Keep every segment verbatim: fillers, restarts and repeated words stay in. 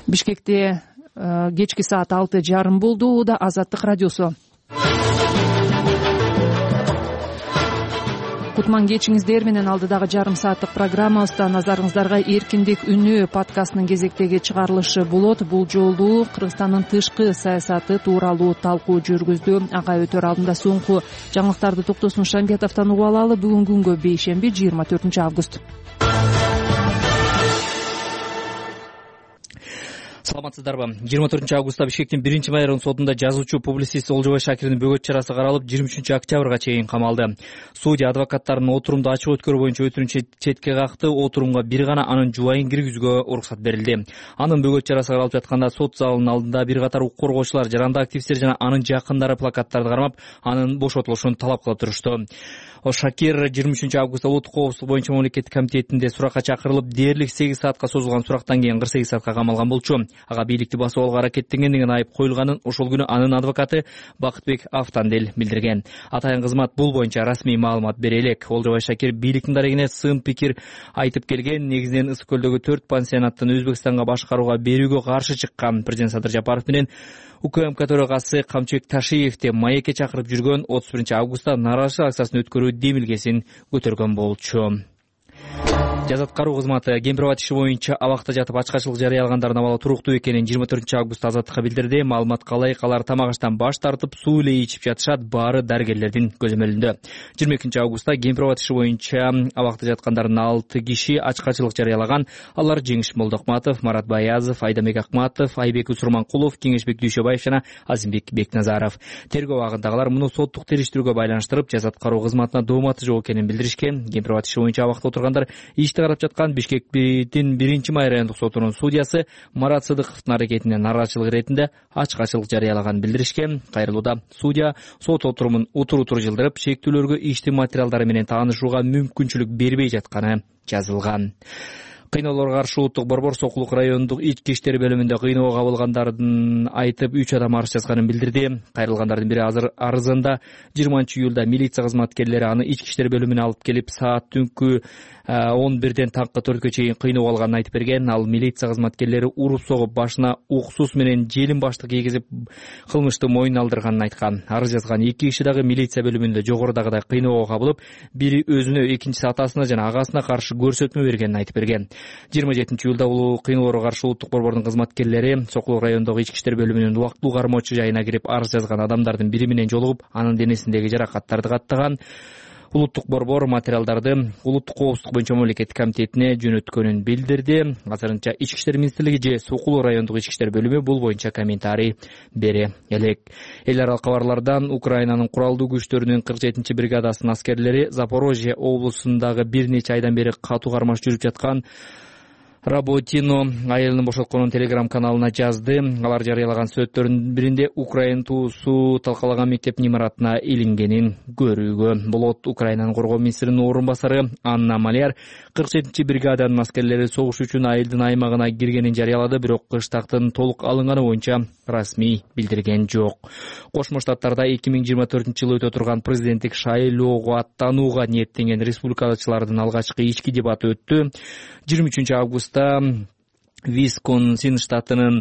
Бишкекте кечки саат алты жарым болду. Ууда Азаттык радиосу. Кутман кечиңиздер менен алдыдагы жарым сааттык программабызда назарыңыздарга Эркиндик үнү подкастынын кезектеги чыгарылышы болот. Бул жолу Кыргызстандын тышкы саясаты тууралуу талкуу жүргүздү. Ага өтөр алдында соңку жаңылыктарды Токтосун Шамбетовдон угуп алалы. Бүгүнкү күнгө бейшемби жыйырма төртүнчү август. Саламатсыздарбы? жыйырма төртүнчү августта Бишкектин биринчи майрынын сотунда жазуучу публицист Олжобай Шакирдин бөгөт чарасы каралып, жыйырма үчүнчү октябрга чейин камалды. Судья адвокаттарынын отурумду ачык өткөрүү боюнча өтүнүчү четке какты. Отурумга бир гана анын жубайын киргизүүгө уруксат берилди. Анын бөгөт чарасы каралып жатканда сот залынын алдында бир катар укук коргоочулар, жарандык активисттер жана анын жакындары плакаттарды кармап, анын бошотулушун талап кылып турушту. Шакир жыйырма үчүнчү августта улуттук коопсуздук боюнча мамлекеттик комитетинде суракка чакырылып, дээрлик сегиз саатка созулган сурактан кийин кырк сегиз саатка камалган болчу. Ага бийликти басып алууга аракеттенгендигин айып коюлганын ошол күнү анын адвокаты Бакытбек Автандел билдирген. Атайын кызмат бул боюнча расмий маалымат бере элек. Олжобай Шакир бийликтин дарегине сын пикир айтып келген. Негизинен Ысык көлдөгү төрт пансионаттын Өзбекстанга башкарууга берүүгө каршы чыккан президент Садыр Жапаров менен УКМК төрагасы Камчыбек Ташиевди маекке чакырып жүргөн отуз биринчи августта нааразычылык акциясын өткөрүү демилгесин көтөргөн болчу. Жаза аткаруу кызматы Кемпир-Абад иши боюнча абакта жатып ачкачылык жарыялагандардын абалы туруктуу экенин жыйырма төртүнчү августта Азаттыкка билдирди. Маалымат калай, алар тамак аштан баш тартып, суу эле ичип жатышат, баары дарыгерлердин көзөмөлүндө. жыйырма экинчи августта Кемпир-Абад иши боюнча абакта жаткандардын алты киши ачкачылык жарыялаган. Алар Жеңиш Молдокматов, Марат Баязов, Айдамек Акматов, Айбек Усурманкулов, Кеңешбек Дүйшөбаев жана Азимбек Бекназаров. Тергөө абагындагылар муну соттук териштирүүгө байланыштырып, жаза аткаруу кызматына дооматы жок экенин билдиришкен. Кемпир-Абад иши боюнча абакта отургандар ишти карап жаткан Бишкектин биринчи майрындык сотунун судьясы Марат Сыдыковдун аракетине нааразычылык иретинде ачкачылык жарыялаганын билдиришкен. Кайрылууда судья сот отурумун утур-утур жылдырып, шектүүлөргө иштин материалдары менен таанышууга мүмкүнчүлүк бербей жатканы жазылган. Кыйноолорго каршы улуттук борбор Сокулук райондук ички иштер бөлүмүндө кыйноого кабылгандардын айтып үч адам арыз жазганын билдирди. Кайрылгандардын бири азыр арызында жыйырманчы июлда милиция кызматкерлери аны ички иштер бөлүмүнө алып келип, саат түнкү он бирден таңкы төрткө чейин кыйноо алганын айтып берген. Ал милиция кызматкерлери уруп согуп, башына уксус менен желим баштык кийгизип, кылмышты мойнуна алдырганын айткан. Арыз жазган эки киши дагы милиция бөлүмүндө жогорудагыдай кыйноого кабылып, бири өзүнө, экинчиси атасына жана агасына каршы көрсөтмө бергенин айтып берген. жыйырма жетинчи июлда улуу кыйноолорго каршы улуттук борбордун кызматкерлери Сокулук райондогу ички иштер бөлүмүнүн убактылуу кармоочу жайына кирип, арыз жазган адамдардын бири менен жолугуп, анын денесиндеги жаракаттарды каттаган. Улуттук борбор материалдарды улуттук коопсуздук боюнча мамлекеттик комитетине жөнөткөнүн билдирди. Азырынча Ички иштер министрлиги же Сокулук райондук ички иштер бөлүмү бул боюнча комментарий бере элек. Эл аралык кабарлардан Украинанын куралдуу күчтөрүнүн кырк жетинчи бригадасынын аскерлери Запорожье облусундагы бир нече айдан бери катуу кармаш жүрүп жаткан Работино айылын бошотконун телеграм каналына жазды. Алар жарыялаган сүрөттөрдүн биринде Украина туусу талкалаган мектептин имаратына илингенин көрүүгө болот. Украинанын коргоо министринин орун басары Анна Маляр кырк жетинчи бригаданын аскерлери согуш үчүн айылдын аймагына киргенин жарыялады, бирок кыштактын толук алынганы боюнча расмий билдирген жок. Кошмо Штаттарда эки миң жыйырма төртүнчү жылы өтө турган президенттик шайлоого аттанууга ниеттенген республикалычылардын алгачкы ички дебаты өттү. жыйырма үчүнчү августта Висконсин штатынын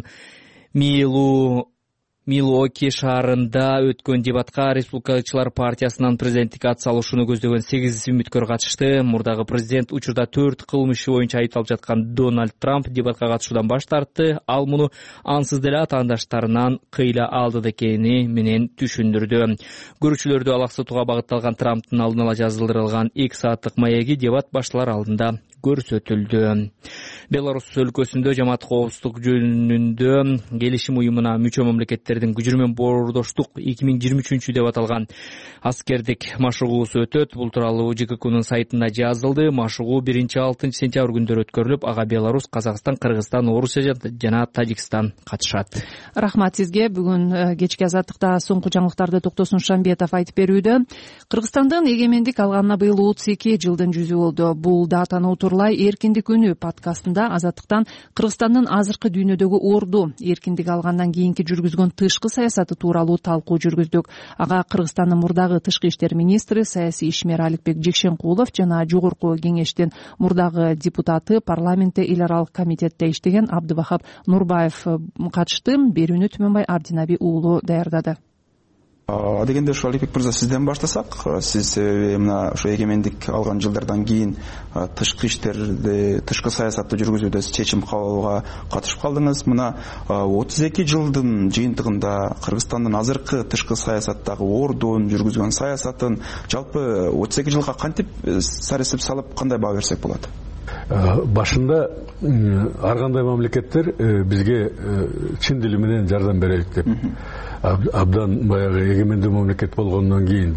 Милу Милуоки шаарында өткөн дебатка республикалычылар партиясынан президенттикке ат салышууну көздөгөн сегиз үмүткөр катышты. Мурдагы президент учурда төрт кылмыш боюнча айыпталып жаткан Дональд Трамп дебатка катышуудан баш тартты. Ал муну ансыз деле атаандаштарынан кыйла алды экени менен түшүндүрдү. Көрүүчүлөрдү алаксытууга багытталган Трамптын алдын ала жазылдырылган эки сааттык маеги дебат башталар алдында көрсөтүлдү. Беларусь өлкөсүндө жамаат коопсуздук жөнүндө келишим уюмуна мүчө мамлекеттердин күчү менен боордоштук эки миң жыйырма үчүнчү деп аталган аскердик машыгуусу өтөт. Бул тууралуу ЖККнын сайтында жазылды. Машыгуу биринчи алтынчы сентябрь күндөрү өткөрүлүп, ага Беларусь, Казакстан, Кыргызстан, Орусия жана Тажикстан катышат. Рахмат сизге. Бүгүн кечки азаттыкта соңку жаңылыктарды Токтосун Шамбетов айтып берүүдө. Кыргызстандын эгемендик алганына быйыл отуз эки жылдын жүзү болду. Бул датаны утурлай Эркиндик үнү подкастында Азаттыктан Кыргызстандын азыркы дүйнөдөгү орду, эркиндик алгандан кийинки жүргүзгөн тышкы саясаты тууралуу талкуу жүргүздүк. Ага Кыргызстандын мурдагы тышкы иштер министри, саясий ишмер Аликбек Жекшенкулов жана жогорку кеңештин мурдагы депутаты, парламентте эл аралык комитетте иштеген Абдывахап Нурбаев катышты. Берүүнү Түмөнбай Ардинаби уулу даярдады. Адегенде ушу Аликбек мырза сизден баштасак, сиз себеби мына ушу эгемендик алган жылдардан кийин тышкы иштерди, тышкы саясатты жүргүзүүдө чечим кабыл алууга катышып калдыңыз. Мына отуз эки жылдын жыйынтыгында Кыргызстандын азыркы тышкы саясаттагы ордун, жүргүзгөн саясатын жалпы отуз эки жылга кантип саресип салып кандай баа берсек болот? Башында ар кандай мамлекеттер бизге чын дили менен жардам берелик деп абдан баягы эгемендүү мамлекет болгондон кийин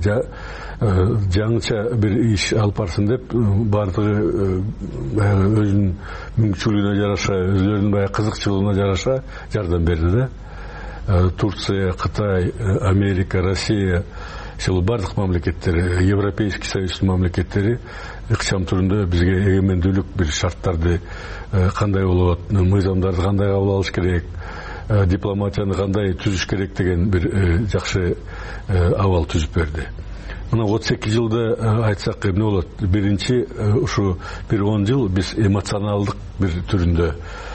жаңыча бир иш алып барсын деп баардыгы баягы өзүнүн мүмкүнчүлүгүнө жараша, өзүлөрүнүн баягы кызыкчылыгына жараша жардам берди да. Турция, Кытай, Америка, Россия, ошол бардык мамлекеттер, Европейский Союздун мамлекеттери ыкчам түрүндө бизге эгемендүүлүк бир шарттарды кандай болот, мыйзамдарды кандай кабыл алыш керек, дипломатияны кандай түзүш керек деген бир жакшы абал түзүп берди. Мына отуз эки жылда айтсак эмне болот? Биринчи ушу бир он жыл биз эмоционалдык бир түрүндө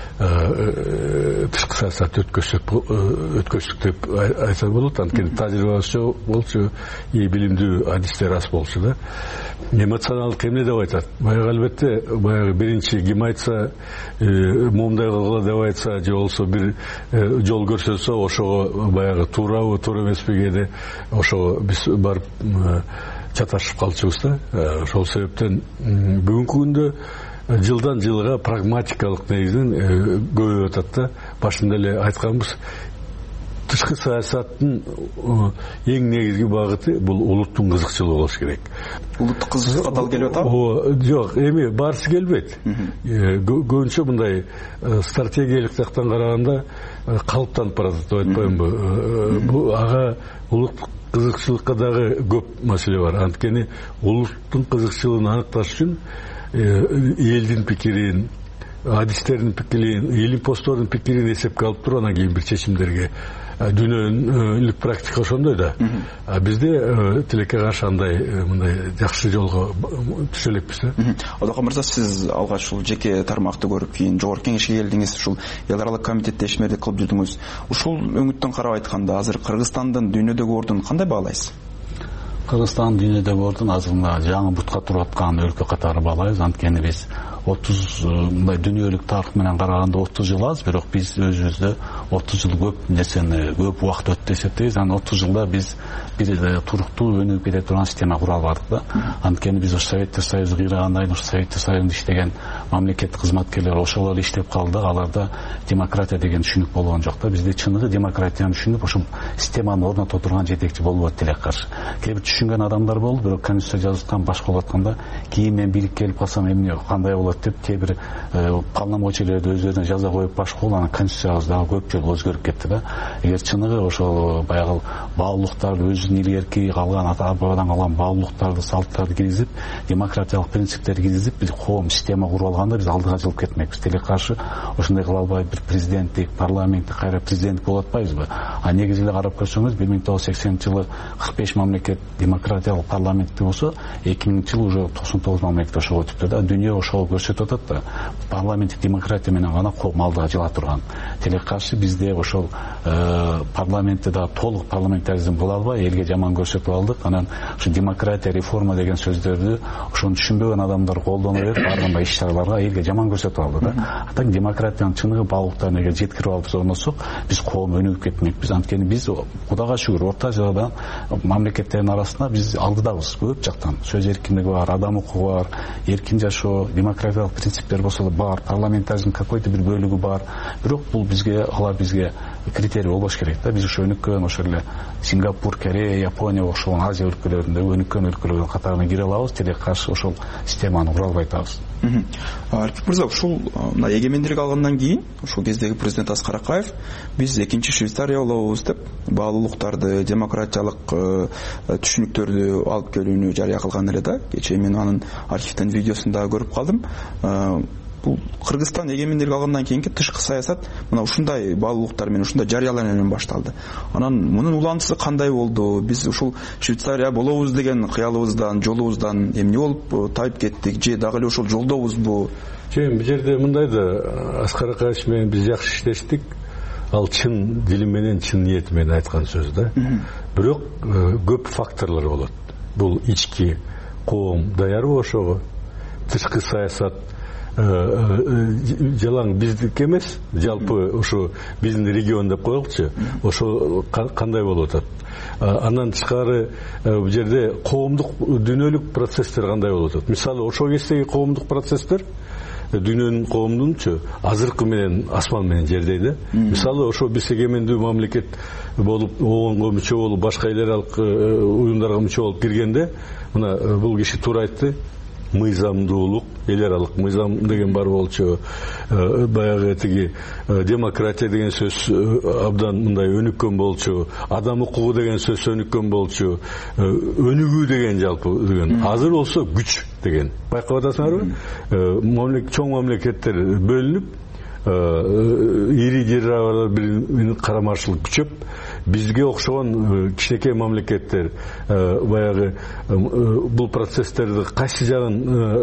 тышкы саясатты өткөздүк деп айтса болот. Анткени тажрыйбасы болчу, и билимдүү адистер аз болчу да. Эмоционалдык эмне деп айтат? Баягы албетте, баягы биринчи ким айтса, момундай кылгыла деп айтса, же болсо бир жол көрсөтсө, ошого баягы туурабы, туура эмеспи кээде ошого биз барып чаташып калчубуз да. Ошол себептен бүгүнкү күндө жылдан жылга прагматикалык негизден көбөйүп атат да. Башында эле айтканбыз, тышкы саясаттын эң негизги багыты бул улуттун кызыкчылыгы болуш керек. Улуттук кызыкчылыкка дал келип атабы? Жок, эми баарысы келбейт. Көбүнчө мындай стратегиялык жактан караганда калыптанып баратат деп айтпаймынбы? Бул ага улуттук кызыкчылыкка дагы көп маселе бар. Анткени улуттун кызыкчылыгын аныкташ үчүн элдин пикирин, адистердин пикирин, илим-постордун пикирин эсепке алып туруп, анан кийин бир чечимдерге дүйнөлүк практика ошондой да. Бизде тилекке каршы андай мындай жакшы жолго түшө элекпиз да. Одоко мырза, сиз алгач ушул жеке тармакты көрүп, кийин жогорку кеңешке келдиңиз, ушул эл аралык комитетте ишмердик кылып жүрдүңүз. Ушул өңүттөн карап айтканда, азыр Кыргызстандын дүйнөдөгү ордун кандай баалайсыз? Кыргызстан дүйнөдөгү ордун азыр жаңы бутка туруп аткан өлкө катары баалайбыз. Анткени биз отуз мындай дүйнөлүк тарых менен караганда отуз жыл аз, бирок биз өзүбүздө отуз жыл көп нерсени, көп убакыт өттү деп эсептейбиз. Анан отуз жылда биз бир туруктуу өнүгүп кете турган система кура албадык да. Анткени биз ошо Советтер Союзу кыйрагандан кийин ошо Советтер Союзунда иштеген мамлекеттик кызматкерлер ошол эле иштеп калды. Аларда демократия деген түшүнүк болгон жок да. Бизде чыныгы демократияны түшүнүп, ошол системаны орното турган жетекчи болбойт тилек каршы. Кээ бир түшүнгөн адамдар болду, бирок конституция жазылган башка болуп атканда, кийин мен бирип келип калсам эмне кандай болот деп кээ бир полномочиялерди өздөрүнө жаза коюп башка болуп, анан конституциябыз дагы көп жолу өзгөрүп кетти да. Эгер чыныгы ошол баягы баалуулуктар, өзүнүн илгерки калган ата-бабадан калган баалуулуктарды, салттарды киргизип, демократиялык принциптерди киргизип, биз коом система куруп алганда биз алдыга жылып кетмекпиз. Тилек каршы ошондой кыла албай бир президенттик, парламенттик, кайра президент болуп атпайбызбы? А негизи эле карап көрсөңүз, бир миң тогуз жүз сексенинчи жылы кырк беш мамлекет демократиялык парламенттик болсо, эки миңинчи жылы уже токсон тогуз мамлекет ошого өтүптү да. Дүйнө ошого көрсөтүп атат да. Парламенттик демократия менен гана коом алдыга жыла турган. Тилек каршы бизде ошол парламентте да толук парламентаризм кыла албай, элге жаман көрсөтүп алдык. Анан ушу демократия, реформа деген сөздөрдү ошону түшүнбөгөн адамдар колдоно берип, баарындай иш-чараларга элге жаман көрсөтүп алды да. Атаң демократиянын чыныгы баалуулуктарын эгер жеткирип алып орносок, биз коом өнүгүп кетмекпиз. Анткени биз Кудайга шүгүр Орто Азиядан мамлекеттердин арасында биз алдыдабыз көп жактан. Сөз эркиндиги бар, адам укугу бар, эркин жашоо, демократиялык принциптер болсо да бар, парламентаризм какой-то бир бөлүгү бар. Бирок бул бизге, алар бизге критерий болбош керек да. Биз ошо өнүккөн, ошол эле Сингапур, Корея, Япония окшогон Азия өлкөлөрүндө өнүккөн өлкөлөрдүн катарына кире алабыз. Тилек каршы ошол системаны кура албай атабыз. Аликбек мырза, ушул мына эгемендүүлүк алгандан кийин ушул кездеги президент Аскар Акаев биз экинчи Швейцария болобуз деп баалуулуктарды, демократиялык түшүнүктөрдү алып келүүнү жарыя кылган эле да. Кечээ мен анын архивден видеосун дагы көрүп калдым. бул Кыргызстан эгемендүүлүк алгандан кийинки тышкы саясат мына ушундай баалуулуктар менен ушундай жарыялануу менен башталды. Анан мунун улантысы кандай болду? Биз ушул Швейцария болобуз деген кыялыбыздан, жолубуздан эмне болуп тайып кеттик же дагы эле ошол жолдобузбу? Бул жерде мындай да, Аскар Акаевич менен биз жакшы иштештик. Ал чын дили менен, чын ниети менен айткан сөз да. Бирок көп факторлор болот. Бул ички коом даярбы ошого? Тышкы саясат жалаң биздики эмес, жалпы ошо биздин регион деп коелучу, ошо кандай болуп атат? Андан тышкары бул жерде коомдук дүйнөлүк процесстер кандай болуп атат? Мисалы, ошол кездеги коомдук процесстер дүйнөнүн коомдунчу азыркы менен асман менен жердей да. Мисалы, ошо биз эгемендүү мамлекет болуп, оонго мүчө болуп, башка эл аралык уюмдарга мүчө болуп киргенде, мына бул киши туура айтты, мыйзамдуулук, эл аралык мыйзам деген бар болчу, баягы тиги демократия деген сөз абдан мындай өнүккөн болчу, адам укугу деген сөз өнүккөн болчу, өнүгүү деген жалпы деген. Азыр болсо күч деген. Байкап атасыңарбы? Чоң мамлекеттер бөлүнүп, ири державалар бири карамарчылык күчөп, бизге окшогон кичинекей мамлекеттер баягы бул процесстерди кайсы жагын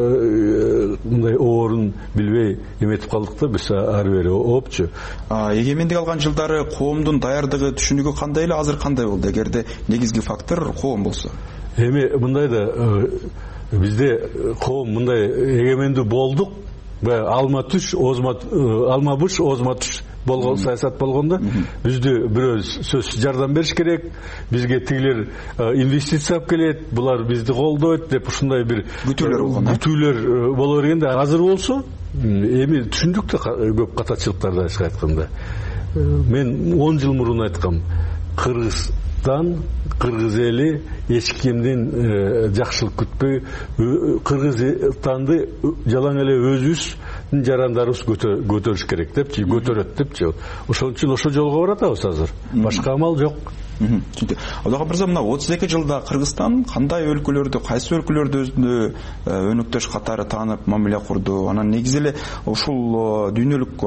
мындай оорун билбей эметип калдык да, биз ары бери оопчу. Эгемендик алган жылдары коомдун даярдыгы, түшүнүгү кандай эле, азыр кандай болду? Эгерде негизги фактор коом болсо. Эми мындай да, бизде коом мындай эгемендүү болдук. Алма түш, озма, алма буш, озма түш болгон саясат болгондо бизде бирөө сөз жардам бериш керек, бизге тигилер инвестиция алып келет, булар бизди колдойт деп ушундай бир күтүүлөр болгон. Күтүүлөр боло бергенде, азыр болсо эми түшүндүк да көп катачылыктарды ачык айтканда. Мен он жыл мурун айткам, Кыргызстан, Кыргыз эли эч кимдин жакшылык күтпөй, Кыргызстанды жалаң эле өзүбүздүн жарандарыбыз көтөрүш керек депчи, көтөрөт депчи. Ошол үчүн ошол жолго баратабыз азыр. Башка амал жок. Аллага мырза, мына отуз эки жылда Кыргызстан кандай өлкөлөрдү, кайсы өлкөлөрдү өзүнө өнөктөш катары таанып мамиле курду? Анан негизи эле ушул дүйнөлүк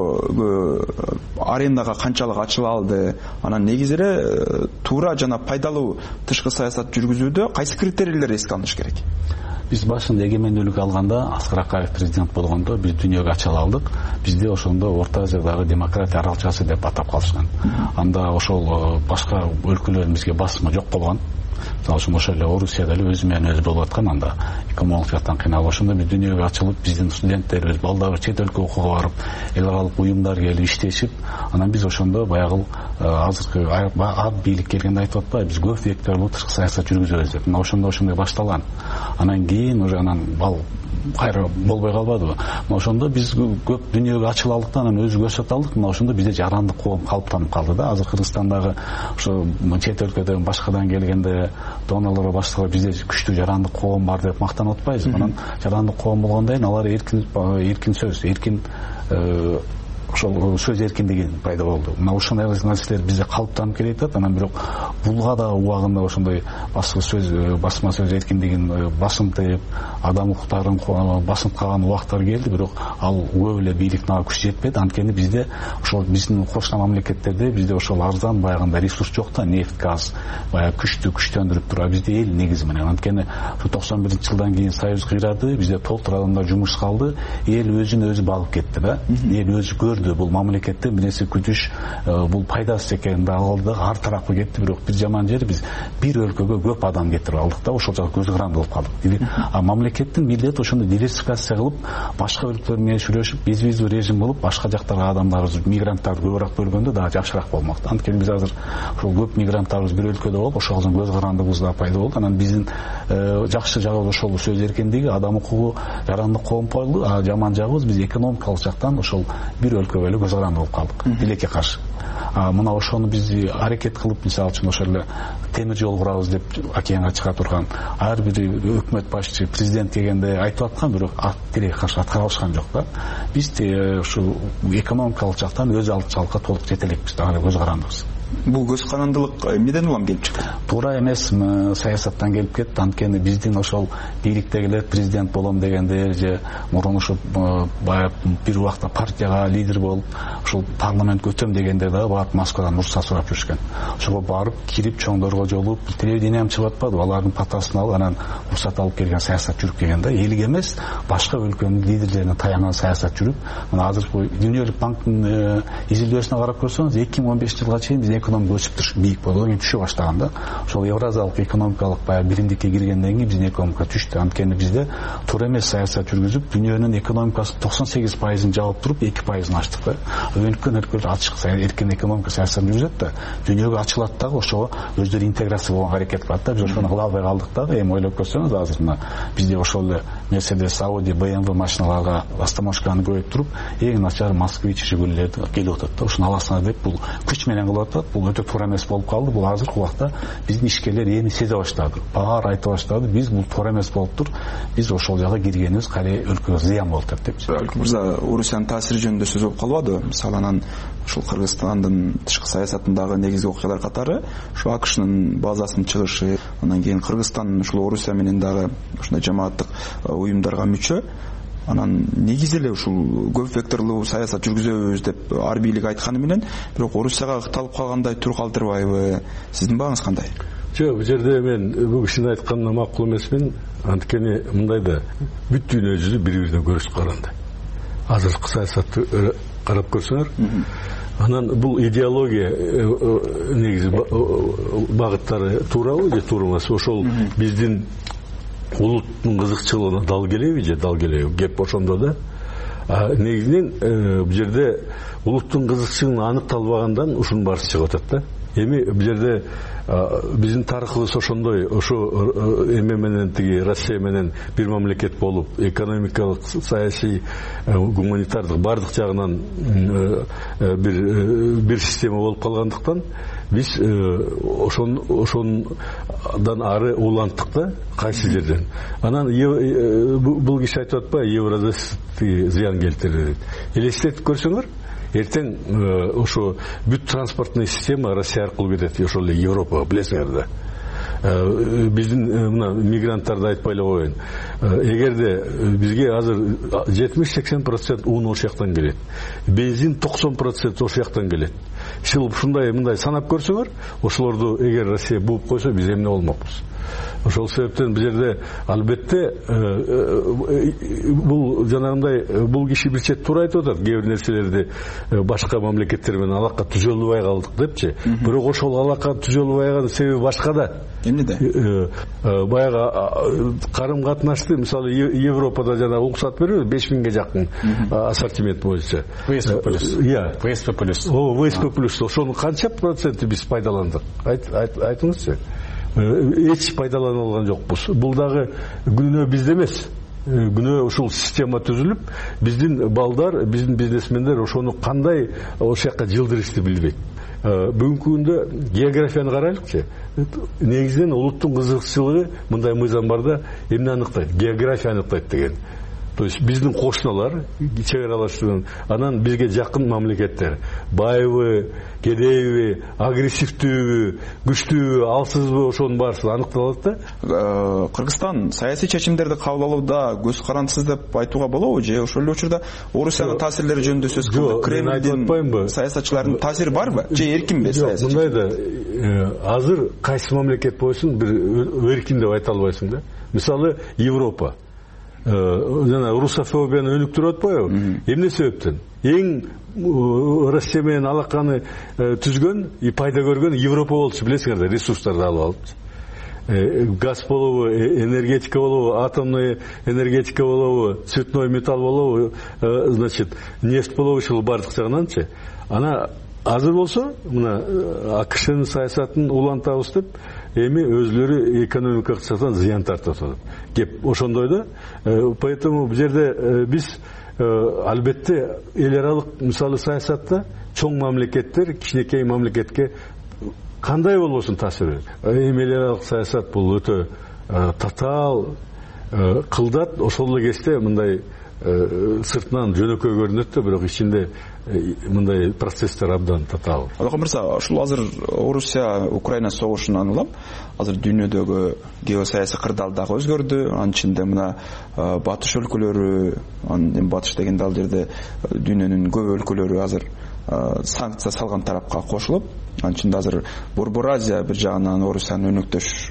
аренага канчалык ачыла алды? Анан негизи эле туура жана пайдалуу тышкы саясат жүргүзүүдө кайсы критерийлер эске алыныш керек? Биз башында эгемендүүлүк алганда, Аскар Акаев президент болгондо биз дүйнөгө ачыла алдык. Бизде ошондо Орто Азиядагы демократия аралчасы деп атап калышкан. Анда ошол башка өлкөлөрдүн бизге басымы жок болгон. Мисалы үчүн ошол эле Орусияда эле өзү менен өзү болуп аткан, анда эки миң онунчу жылдан кыйналып ошондо биз дүйнөгө ачылып, биздин студенттерибиз, балдарыбыз чет өлкөгө окууга барып, эл аралык уюмдар келип иштешип, анан биз ошондо баягы азыркы ат бийлик келгенде айтып атпайбы, биз көп векторлуу тышкы саясат жүргүзөбүз деп. Мына ошондо ошондой башталган. Анан кийин уже анан бал кайра болбой калбадыбы? Мына ошондо биз көп дүйнөгө ачыла алдыктан анан өзү көрсөтө алдык. Мына ошондо бизде жарандык коом калыптанып калды да. Азыр Кыргызстандагы ошо чет өлкөдөн башкадан келгенде донорлорго баштагы бизде күчтүү жарандык коом бар деп мактанып атпайбызбы? Анан жарандык коом болгондон кийин алар эркин эркин сөз, эркин ошол сөз эркиндиги пайда болду. Мына ошондой нерселер бизде калыптанып келе жатат. Анан бирок булга да убагында ошондой басма сөз, басма сөз эркиндигин басымтып, адам укуктарын басынткан убактар келди, бирок ал көп эле бийликтин ага күчү жетпеди. Анткени бизде ошол биздин кошуна мамлекеттерде бизде ошол арзан баягындай ресурс жок да, нефть, газ, баягы күчтү күчтөндүрүп тура бизде эл негизи менен. Анткени токсон биринчи жылдан кийин союз кыйрады, бизде толтур адамдар жумуш калды, эл өзүн өзү багып кетти да. Эл өзү көрдү бул мамлекетте бир нерсе күтүш, бул пайдасыз экенин да алды, ар тарапы кетти. Бирок бир жаман жери биз бир өлкөгө көп адам кетирип алдык да, ошол жака көз каранды болуп калдык. А мамлекеттин милдети ошондой диверсификация кылып, башка өлкөлөр менен сүйлөшүп, безвиздүү режим болуп, башка жактарга адамдарыбыз, мигранттарды көбүрөөк бөлгөндө дагы жакшыраак болмок. Анткени биз азыр ошол көп мигранттарыбыз бир өлкөдө болуп, ошолдун көз карандыбыз да пайда болду. Анан биздин жакшы жагыбыз ошол сөз эркиндиги, адам укугу, жарандык коом болду. А жаман жагыбыз биз экономикалык жактан ошол бир өлкөгө эле көз каранды болуп калдык, тилекке каршы. Мына ошону биз аракет кылып, мисалы үчүн ошол эле темир жол курабыз деп океанга чыга турган ар бир өкмөт башчы, президент дегенде айтып аткан, бирок ат тилекке каршы аткара алышкан жок да. Биз ушул экономикалык жактан өз алдычылыкка толук жете элекпиз, ага көз карандыбыз. Бул көз карандылык эмнеден улам келип чыкты? Туура эмес, саясаттан келип кетти. Анткени биздин ошол бийликтегилер президент болом дегендер же мурун ушу баягы бир убакта партияга лидер болуп ошол парламентке өтөм дегендер дагы барып Москвадан уруксат сурап жүрүшкөн. Ошого барып кирип чоңдорго жолугуп телевидениям чыгып атпады, алардын патасын алып анан уруксат алып келген саясат жүрүп келген да. Элге эмес, башка өлкөнүн лидерлерине таянган саясат жүрүп, мына азыр Дүниөлүк банктын изилдөөсүнө карап көрсөңүз, эки миң он бешинчи жылга чейин биз экономика өсүп бийик болду, кийин түшө баштаган да. Ошол Евразиялык экономикалык баягы биримдикке киргенден кийин биздин экономика түштү. Анткени бизде туура эмес саясат жүргүзүп, дүйнөнүн экономикасы токсон сегиз пайызын жаап туруп эки пайызын ачтык да. Өнүккөн өлкөлөр ачык эркин экономика саясатын жүргүзөт да. Дүйнөгө ачылат дагы, ошого өздөрү интеграция болгонго аракет кылат да. Биз ошону кыла албай калдык дагы. Эми ойлоп көрсөңүз, азыр мына бизде ошол эле Mercedes, Audi, бэ эм вэ машиналарга автомашканы көбөйүп туруп, эң начар Москвич, Жигулилер келип атат да. Ошону аласыңар деп бул күч менен кылып атат. Бул өтө туура эмес болуп калды. Бул азыркы убакта биздин ишкерлер эми сезе баштады. Баары айта баштады. Биз бул туура эмес болуптур. Биз ошол жакка киргенибиз кале өлкөгө зыян болуп атат деп. Өлкө мырза, Орусиянын таасири жөнүндө сөз болуп калбады. Мисалы анан ушул Кыргызстандын тышкы саясатындагы негизги окуялар катары ушу АКШнын базасынын чыгышы, андан кийин Кыргызстан ушул Орусия менен дагы ушундай жамааттык уюмдарга мүчө. Анан негизи эле ушул көп векторлуу саясат жүргүзөбүз деп ар бийлик айтканы менен, бирок Орусияга ыкталып калгандай тур калтырбайбы? Сиздин бааңыз кандай? Жок, бул жерде мен бул кишинин айтканына макул эмесмин. Анткени мындай да, бүт дүйнө жүзү бири-бирине көрүшүп каранды. Азыркы саясатты карап көрсөңөр, анан бул идеология негизи багыттары туурабы же туура эмес? Ошол биздин улуттун кызыкчылыгына дал келеби же дал келеби? Кеп ошондо да. Негизинен бул жерде улуттун кызыкчылыгын аныкталбагандан ушунун баары чыгып атат да. Эми бул жерде биздин тарыхыбыз ошондой, ошо эме менен тиги Россия менен бир мамлекет болуп, экономикалык, саясий, гуманитардык бардык жагынан бир бир система болуп калгандыктан биз ошон ошондан ары уланттык да, кайсы жерден. Анан бул киши айтып атпайбы, Евразес зыян келтирди. Элестетип көрсөңөр, эртең ошо бүт транспортный система Россия аркылуу кетет, ошол эле Европага, билесиңер да. Биздин мына мигранттарды айтпай эле коеюн. Эгерде бизге азыр жетимиш сексен процент ун ошол жактан келет, бензин токсон процент ошол жактан келет. Ушул ушундай мындай санап көрсөңөр, ошолорду эгер Россия бууп койсо, биз эмне болмокпуз? Ошол себептен бул жерде албетте бул жанагындай бул киши бир чет туура айтып атат, кээ бир нерселерди башка мамлекеттер менен алака түзөлбөй калдык депчи. Бирок ошол алака түзөлбөй калган себеби башка да. Эмнеде? Баягы карым катнашты, мисалы Европада жана уруксат берүү беш миңге жакын ассортимент боюнча. вэ эс пэ плюс. Иә, вэ эс пэ плюс. О, вэ эс пэ плюс. Ошонун канча проценти биз пайдаландык? Айтыңызчы. Эч пайдалана алган жокпуз. Бул дагы күнөө бизде эмес. Күнөө ушул система түзүлүп, биздин балдар, биздин бизнесмендер ошону кандай ошол жакка жылдырышты билбейт. Бүгүнкү күндө географияны карайлыкчы. Негизинен улуттун кызыкчылыгы мындай мыйзам барда эмне аныктайт? География аныктайт деген. То есть биздин кошуналар, чек аралаштырган, анан бизге жакын мамлекеттер, байбы, кедейби, агрессивдүүбү, күчтүүбү, алсызбы, ошонун баарысы аныкталат да. Кыргызстан саясий чечимдерди кабыл алууда көз карандысыз деп айтууга болобу же ошол эле учурда Орусиянын таасирлери жөнүндө сөз кылды? Кремлдин саясатчылардын таасири барбы же эркинби саясат? Мындай да, азыр кайсы мамлекет болсун бир эркин деп айта албайсың да. Мисалы Европа жана русофобияны өнүктүрүп атпайбы? Эмне себептен? Эң Россия менен алаканы түзгөн и пайда көргөн Европа болчу, билесиңер да, ресурстарды алып алып. Газ болобу, энергетика болобу, атомный энергетика болобу, цветной металл болобу, значит, нефть болобу, ушул бардык жагынанчы. Ана азыр болсо, мына АКШнын саясатын улантабыз деп, эми өзлөрү экономикалык жактан зыян тартып атат. Кеп ошондой да. Поэтому бул жерде биз албетте эл аралык мисалы саясатта чоң мамлекеттер кичинекей мамлекетке кандай болбосун таасири. Эми эл аралык саясат бул өтө татаал кылдат, ошол эле кезде мындай сыртынан жөнөкөй көрүнөт да, бирок ичинде мындай процесстер абдан татаал. Алакан мырза, ушул азыр Орусия Украина согушунан улам азыр дүйнөдөгү геосаясий кырдаал дагы өзгөрдү. Анын ичинде мына батыш өлкөлөрү, анын батыш дегенде ал жерде дүйнөнүн көп өлкөлөрү азыр санкция салган тарапка кошулуп, анын ичинде азыр Борбор Азия бир жагынан Орусиянын өнөктөш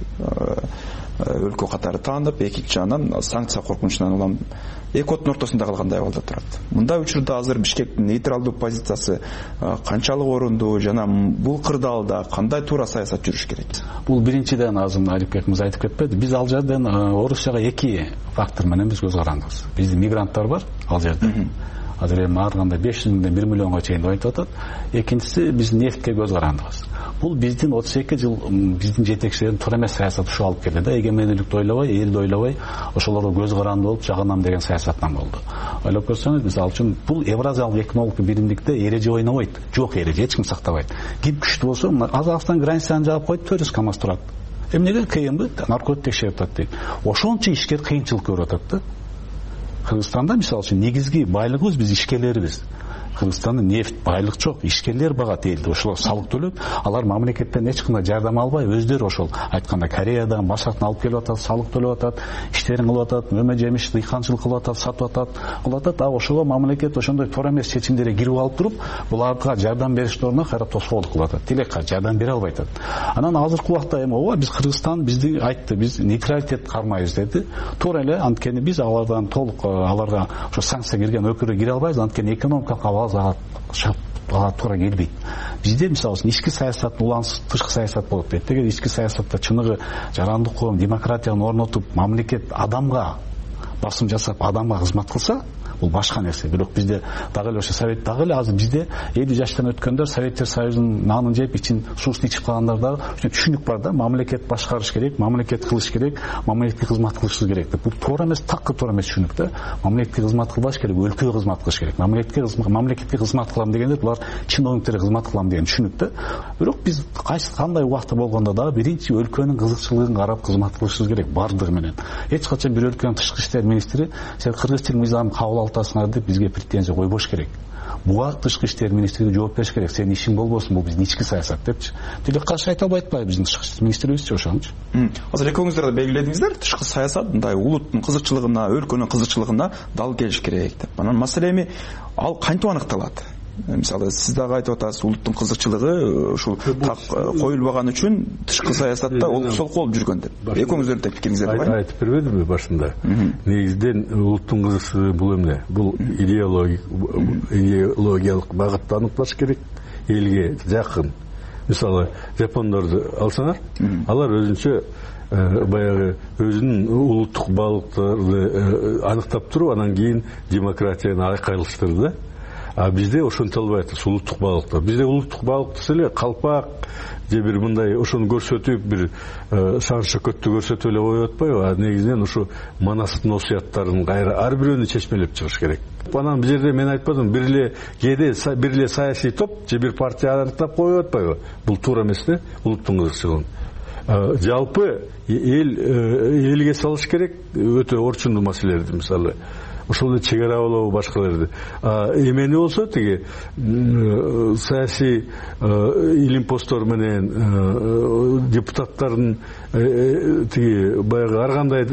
өлкө катары таанып, экинчи жагынан санкция коркунучунан улам эки оттун ортосунда калгандай абалда турат. Мындай учурда азыр Бишкектин нейтралдуу позициясы канчалык орундуу жана бул кырдаалда кандай туура саясат жүрүш керек? Бул биринчиден азыр Алипбек мырза айтып кетпеди. Биз ал жерден Орусияга эки фактор менен биз көз карандыбыз. Биздин мигранттар бар ал жерде. Азыр эми ар кандай беш жүз миңден бир миллионго чейин айтып атат. Экинчиси биз нефтке көз карандыбыз. Бул биздин отуз эки жыл биздин жетекчилердин туура эмес саясаты ушу алып келди да, эгемендүүлүктү ойлобой, элди ойлобой, ошолорго көз каранды болуп жагынам деген саясаттан болду. Ойлоп көрсөңүз, мисалы үчүн бул Евразиялык экономикалык биримдикте эреже ойнобойт. Жок эреже, эч ким сактабайт. Ким күчтүү болсо, Казакстан границаны жаап коюп, төрт жүз КАМАЗ турат. Эмнеге КМБ наркотик текшерип атат дейт. Ошончо ишкер кыйынчылык көрүп атат да. Кыргызстанда мисалы үчүн негизги байлыгыбыз биз ишкерлерибиз. Кыргызстанда нефть байлык жок, ишкерлер багат элди, ошолор салык төлөп, алар мамлекеттен эч кандай жардам албай, өздөрү ошол айтканда Кореядан, башкадан алып келип атат, салык төлөп атат, иштерин кылып атат, мөмө жемиш, дыйканчылык кылып атат, сатып атат, кылып атат. А ошого мамлекет ошондой туура эмес чечимдерге кирип алып туруп, буларга жардам бериштин ордуна кайра тоскоолдук кылып атат. Тилек жардам бере албай атат. Анан азыркы убакта эми ооба биз Кыргызстан бизди айтты, биз нейтралитет кармайбыз деди. Туура эле, анткени биз алардан толук аларга ошо санкция кирген өлкөлөргө кире албайбыз, анткени экономикалык ага туура келбейт. Бизде мисалы үчүн ички саясаттын улансыз тышкы саясат болот дейт. Эгер ички саясатта чыныгы жарандык коом, демократияны орнотуп, мамлекет адамга басым жасап, адамга кызмат кылса, бул башка нерсе. Бирок бизде дагы эле ошо совет дагы эле азыр бизде элүү жаштан өткөндөр Советтер Союзунун нанын жеп, ичин суусун ичип калгандар дагы түшүнүк бар да, мамлекет башкарыш керек, мамлекет кылыш керек, мамлекетке кызмат кылышыбыз керек деп. Бул туура эмес, такы туура эмес түшүнүк да. Мамлекетке кызмат кылбаш керек, өлкөгө кызмат кылыш керек. Мамлекетке мамлекетке кызмат кылам дегенде булар чиновниктерге кызмат кылам деген түшүнүк да. Бирок биз кайсы кандай убакта болгондо дагы биринчи өлкөнүн кызыкчылыгын карап кызмат кылышыбыз керек бардыгы менен. Эч качан бир өлкөнүн тышкы иштер министри сен кыргыз тил мыйзамын кабыл атасыңар деп бизге претензия койбош керек. Буга тышкы иштер министрлиги жооп бериш керек. Сенин ишиң болбосун, бул биздин ички саясат депчи. Тилек каршы айта албай атпайбы биздин тышкы иштер министрибизчи ошончу. Азыр экөөңүздөр да белгиледиңиздер, тышкы саясат мындай улуттун кызыкчылыгына, өлкөнүн кызыкчылыгына дал келиш керек деп. Анан маселе эми ал кантип аныкталат? Мисалы сиз дагы айтып атасыз, улуттун кызыкчылыгы ушул коюлбаган үчүн тышкы саясатта олкусолку болуп жүргөн деп. Экөөңүздөрдүн пикириңиздер бар. Айтып бербедимби башында? Негизден улуттун кызыкчылыгы бул эмне? Бул идеологиялык багытта аныкталыш керек, элге жакын. Мисалы жапондорду алсаңар, алар өзүнчө баягы өзүнүн улуттук баалыктарды аныктап туруп, анан кийин демократияны айкайлаштырды да. А бизде ошентелбей атат, улуттук баалыкта. Бизде улуттук баалык десе эле калпак же бир мындай ошону көрсөтүп, бир шан шөкөттү көрсөтүп эле коюп атпайбы? А негизинен ушу Манастын осуяттарын кайра ар бирөөнү чечмелеп чыгыш керек. Анан бул жерде мен айтпадым, бир эле кээде бир эле саясий топ же бир партия аныктап коюп атпайбы? Бул туура эмес да, улуттун кызыкчылыгын. Жалпы эл элге салыш керек, өтө орчундуу маселелерди, мисалы ошол эле чек ара болобу, башкаларды. Эмени болсо тиги саясий илимпоздор менен депутаттардын тиги баягы ар кандай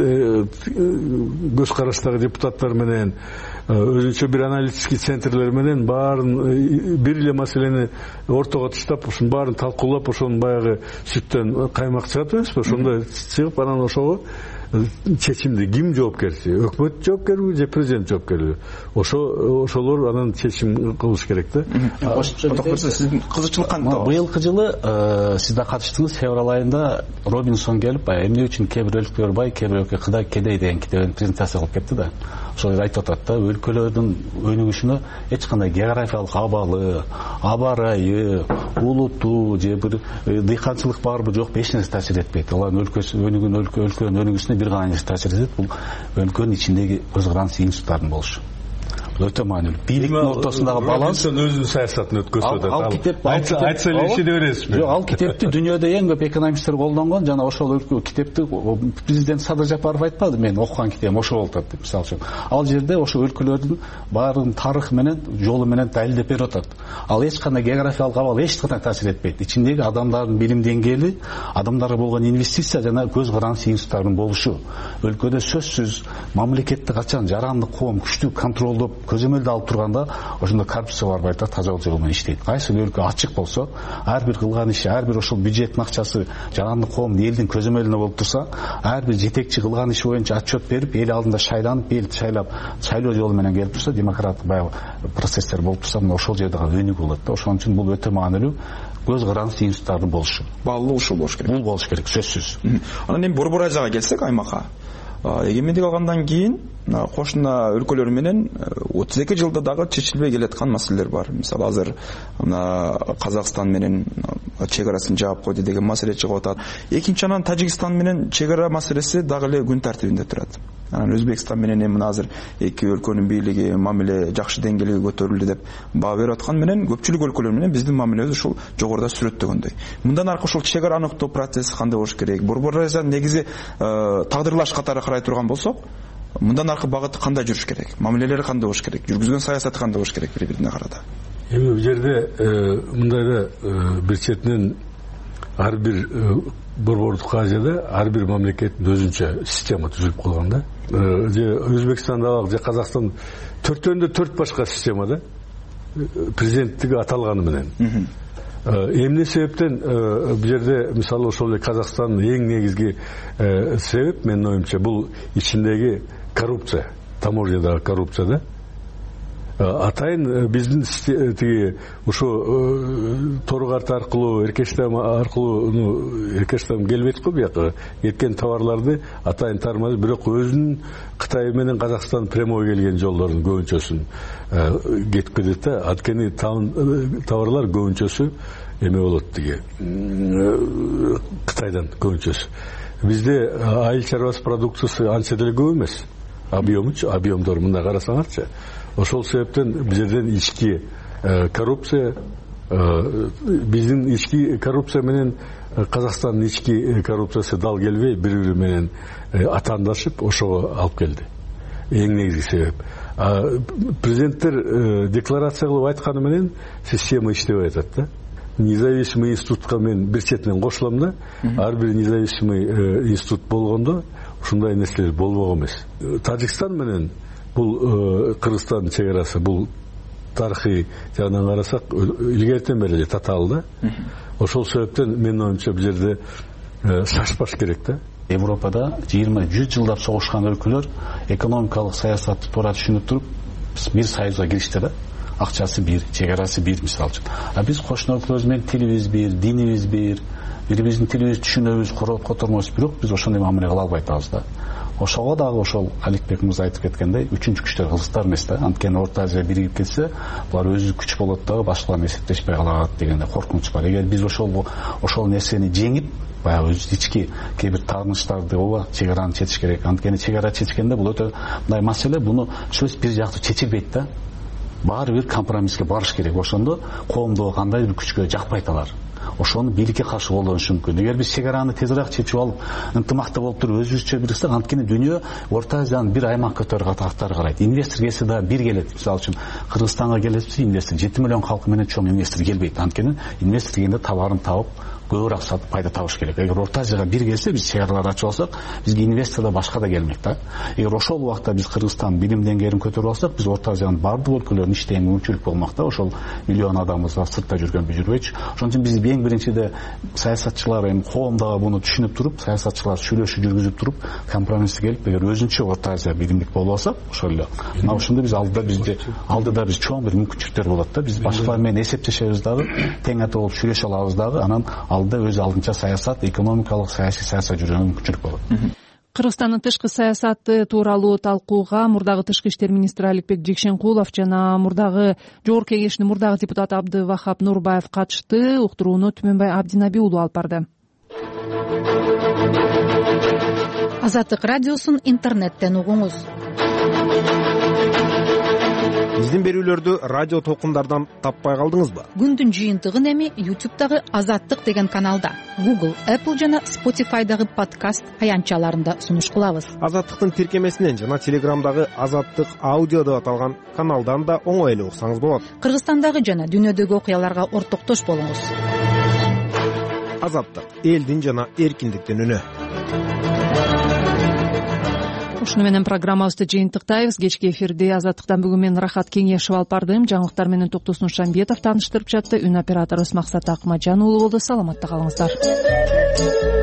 көз караштагы депутаттар менен өзүнчө бир аналитический центрлер менен баарын бир эле маселени ортого таштап, ошонун баарын талкуулап, ошонун баягы сүттөн каймак чыгат эмеспи? Ошондой чыгып, анан ошого чечимди ким жоопкерчи? Өкмөт жоопкерби же президент жоопкерби? Ошо ошолор анан чечим кылыш керек да. Сиздин кызыкчылык кантип? Быйылкы жылы сиз да катыштыңыз, февраль айында Робинсон келип, эмне үчүн кээ бир өлкөлөр бай, кээ бир өлкө кыдай кедей деген китебин презентация кылып кетти да. Ошол айтып атат да, өлкөлөрдүн өнүгүшүнө эч кандай географиялык абалы, аба ырайы, улуту же бир дыйканчылык барбы жокпу эч нерсе таасир этпейт. Алардын өлкөсү өнүгүн өлкөнүн өнүгүшүнө бир гана нерсе таасир этет, бул өлкөнүн ичиндеги көз каранды институттардын болушу. өтө маанилүү. Бийликтин ортосундагы баланс өзүнүн саясатын өткөрүп атат. Ал китеп айтса эле ишене бересизби? Жок, ал китепти дүйнөдө эң көп экономисттер колдонгон жана ошол китепти президент Садыр Жапаров айтпады, мен окуган китебим ошо болуп атат деп. Мисалы үчүн ал жерде ошо өлкөлөрдүн баардыгын тарыхы менен, жолу менен далилдеп берип атат. Ал эч кандай географиялык абал эч кандай таасир этпейт. Ичиндеги адамдардын билим деңгээли, адамдарга болгон инвестиция жана көз каранды институттардын болушу. Өлкөдө сөзсүз мамлекетти качан жарандык коом күчтүү контролдоп, көзөмөлдө алып турганда, ошондо коррупция барбайт да, тазалык жолу менен иштейт. Кайсы өлкө ачык болсо, ар бир кылган иши, ар бир ошол бюджеттин акчасы жарандык коомдун элдин көзөмөлүндө болуп турса, ар бир жетекчи кылган иши боюнча отчет берип, эл алдында шайланып, эл шайлап, шайлоо жолу менен келип турса, демократтык баягы процесстер болуп турса, мына ошол жерде өнүгүү болот да. Ошон үчүн бул өтө маанилүү. Көз каранды институттардын болушу. Баалуу ушул болуш керек. Бул болуш керек, сөзсүз. Анан эми Борбор Азияга келсек, аймакка. Эгемендик алгандан кийин кошуна өлкөлөр менен отуз эки жылда дагы чечилбей келаткан маселелер бар. Мисалы азыр мына Казакстан менен чек арасын жаап койду деген маселе чыгып атат. Экинчи анан Тажикстан менен чек ара маселеси дагы эле күн тартибинде турат. Анан Өзбекстан менен эми азыр эки өлкөнүн бийлиги мамиле жакшы деңгээлге көтөрүлдү деп баа берип аткан менен көпчүлүк өлкөлөр менен биздин мамилебиз ушул жогоруда сүрөттөгөндөй. Мындан аркы ушул чек ара аныктоо процесси кандай болуш керек? Борбор Азия негизи тагдырлаш катары карай турган болсок, мындан аркы багыты кандай жүрүш керек? Мамилелери кандай болуш керек? Жүргүзгөн саясаты кандай болуш керек бири-бирине карата? Эми бул жерде мындайда бир четинен ар бир борбордук Азияда ар бир мамлекеттин өзүнчө система түзүлүп калган да. Же Өзбекстанда же Казакстан төртөндө төрт башка системада президенттиги аталганы менен. Эмне себептен бул жерде мисалы ошол эле Казакстандын эң негизги себеп менин оюмча бул ичиндеги коррупция, таможнядагы коррупция да. Атайын биздин тиги ошо тор карта аркылуу, эркештам аркылуу, эркештам келбейт го бияка. Кеткен товарларды атайын тармады, бирок өзүнүн Кытай менен Казакстан прямой келген жолдордун көбүнчөсүн кетип кетет да. Анткени товарлар көбүнчөсү эме болот тиги Кытайдан көбүнчөсү. Бизде айыл чарбасы продукциясы анча деле көп эмес. Объемчу, объемдор мындай карасаңарчы. Ошол себептен бизден ички коррупция, биздин ички коррупция менен Казакстандын ички коррупциясы дал келбей, бири-бири менен атаандашып, ошого алып келди. Эң негизги себеп. Президенттер декларация кылып айтканы менен система иштебей атат да. Независимый институтка мен бир четинен кошулам да. Ар бир независимый институт болгондо ушундай нерселер болбогон эмес. Тажикстан менен бул Кыргызстандын чек арасы бул тарыхый жагынан карасак илгертен бери эле татаал да. Ошол себептен менин оюмча бул жерде шашпаш керек да. Европада жыйырма жүз жылдап согушкан өлкөлөр экономикалык саясатты туура түшүнүп туруп бир союзга киришти да. Акчасы бир, чек арасы бир мисалы үчүн. А биз кошуна өлкөлөрүбүз менен тилибиз бир, динибиз бир, бири-бириздин тилибизди түшүнөбүз, котормойбуз, бирок биз ошондой мамиле кыла албай атабыз да. Ошого дагы ошол Аликбек мырза айтып кеткендей, үчүнчү күчтөр кыргызстар эмес да. Анткени Орто Азия биригип кетсе, булар өзү күч болот дагы башкалар менен эсептешпей калат дегенде коркунуч бар. Эгер биз ошол ошол нерсени жеңип, баягы өз ички кээ бир таарынычтарды ооба чек араны чечиш керек. Анткени чек ара чечкенде бул өтө мындай маселе, буну сөз бир жактуу чечилбейт да. Баары бир компромисске барыш керек. Ошондо коомдогу кандай бир күчкө жакпайт алар. Ошону бийликке каршы колдонуш мүмкүн. Эгер биз чек араны тезирээк чечип алып, ынтымакта болуп туруп өзүбүзчө бир кылсак, анткени дүйнө Орто Азиянын бир аймак көтөрүп катары карайт. Инвестор келсе да бир келет. Мисалы үчүн Кыргызстанга келсе инвестор жети миллион калкы менен чоң инвестор келбейт. Анткени инвестор келгенде товарын табып, көбүрөөк сатып пайда табыш керек. Эгер Орто Азияга бир келсе, биз чек араларды ачып алсак, бизге инвестор да башка да келмек да. Эгер ошол убакта биз Кыргызстан билим деңгээлин көтөрүп алсак, биз Орто Азиянын бардык өлкөлөрүнүн иштеген мүмкүнчүлүк болмок да. Ошол миллион адамыбыз сыртта жүргөн жүрбөйчү. Ошон үчүн биз эң биринчиде саясатчылар, эми коом дагы буну түшүнүп туруп, саясатчылар сүйлөшүү жүргүзүп туруп, компромисске келип, эгер өзүнчө Орто Азия билимдик болуп алсак, ошол эле. Мына ушунда биз алдыда бизде алдыда биз чоң бир мүмкүнчүлүктөр болот да. Биз башкалар менен эсептешебиз дагы, тең ата болуп сүйлөшө алабыз дагы, анан алдыда өз алдынча саясат, экономикалык, саясий саясат жүргөнгө мүмкүнчүлүк болот. Кыргызстандын тышкы саясаты тууралуу талкууга мурдагы тышкы иштер министри Аликбек Жекшенкулов жана мурдагы Жогорку Кеңештин мурдагы депутаты Абдывахап Нурбаев катышты. Уктурууну Түмөнбай Абдинаби уулу алып барды. Азаттык радиосун интернеттен угуңуз. биздин берүүлөрдү радио толкундардан таппай калдыңызбы? Күндүн жыйынтыгын эми ютубтагы Азаттык деген каналда, Google, Apple жана Spotify'дагы подкаст аянтчаларында сунуш кылабыз. Азаттыктын тиркемесинен жана Телеграмдагы Азаттык аудио деп аталган каналдан да оңой эле уксаңыз болот. Кыргызстандагы жана дүйнөдөгү окуяларга ортоктош болуңуз. Азаттык — элдин жана эркиндиктин үнү. Ушуну менен программабызды жыйынтыктайбыз. Кечки эфирде Азаттыктан бүгүн мен Рахат Кеңешов алып бардым. Жаңылыктар менен Токтосун Шамбетов тааныштырып жатты. Үн операторубуз Максат Акмажан уулу болду. Саламатта калыңыздар.